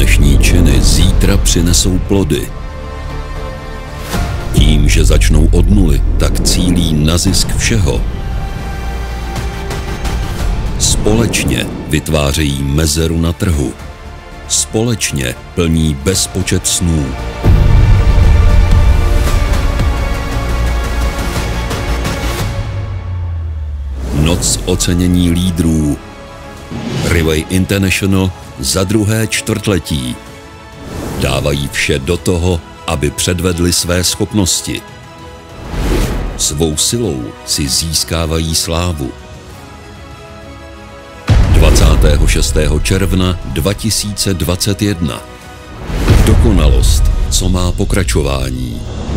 Dnešní činy zítra přinesou plody. Tím, že začnou od nuly, tak cílí na zisk všeho. Společně vytvářejí mezeru na trhu. Společně plní bezpočet snů. Noc ocenění lídrů. Rivej International za druhé čtvrtletí. Dávají vše do toho, aby předvedli své schopnosti. Svou silou si získávají slávu. 26. června 2021. Dokonalost, co má pokračování.